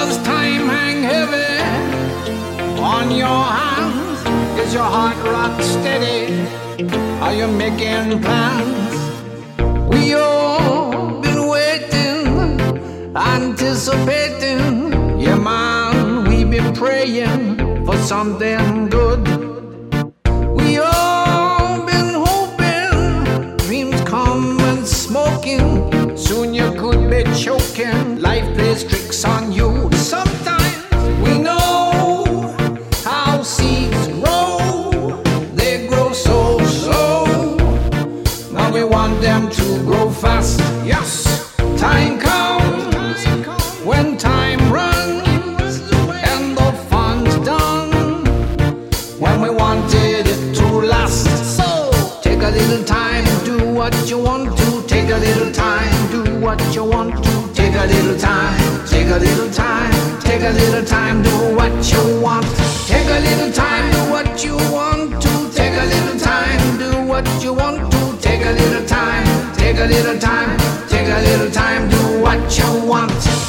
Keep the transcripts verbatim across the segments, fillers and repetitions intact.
Does time hang heavy on your hands? Is your heart rock steady? Are you making plans? We all been waiting, anticipating. Yeah, man, we been praying for something good. We all been hoping, dreams come and smoking. Soon you could be choking. Life plays tricks on you. Sometimes we know how seeds grow. They grow so slow. Now we want them to grow fast. Yes, time comes when time runs and the fun's done. When we wanted it to last. So take a little time, do what you want to. Take a little time, do what you want to. Take a little time, take a little time, take a little time, do what you want. Take a little time, do what you want to. Take a little time, do what you want to. Take a little time, take a little time, take a little time, do what you want.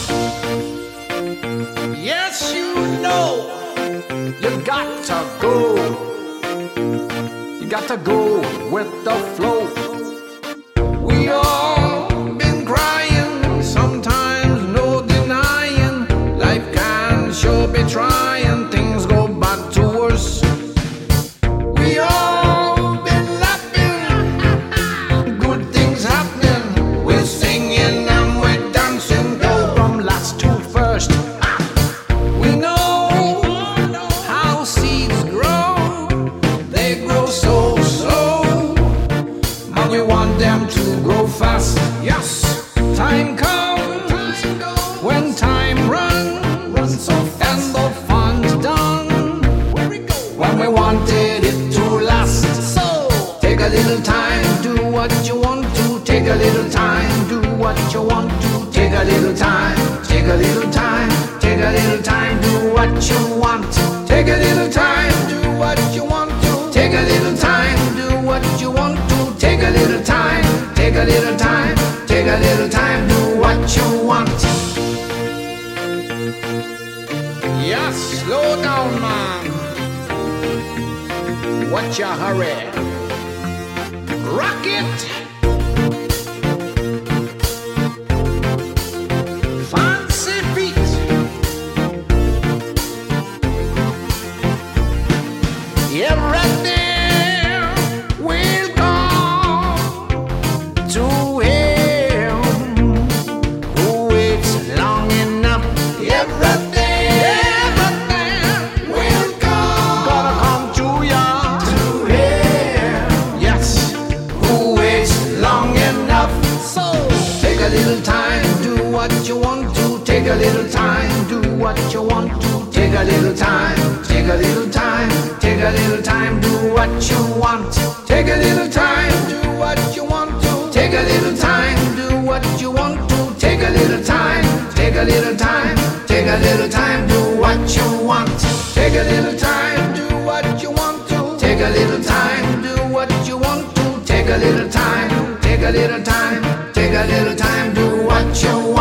Yes, you know, you got to go. You got to go with the flow. We all been crying, sometimes no denying. Life can sure be trying, things go back to worse. We all been laughing, good things happening. We're singing and we're dancing, go from last to first. We know how seeds grow, they grow so slow, but we want them to grow fast. Yes, time comes when time runs so fast and the fun's done. When we wanted it to last. So take a little time, do what you want to. Take a little time, do what you want to. Take a little time, take a little time, take a little time, do what you want. Take a little time, do what you want to. Take a little time, do what you want to. Take a little time, take a little time, take a little time, do what you want. Yes, slow down, man. What's your hurry? Rock it. Fancy feet. Everything will come to him who waits long enough. Everything, everything will come. Gonna come to ya, to him. Yes, who waits long enough. So take a little time, do what you want to. Take a little time, do what you want to. Take a little time, take a little time, take a little time, do what you want. Take a little time, do what you want to. Take a little time, do what you want to. Take a little time, take a little time, take a little time, do what you want. Take a little time, do what you want to. Take a little time, do what you want to. Take a little time, take a little time, take a little time, do what you want.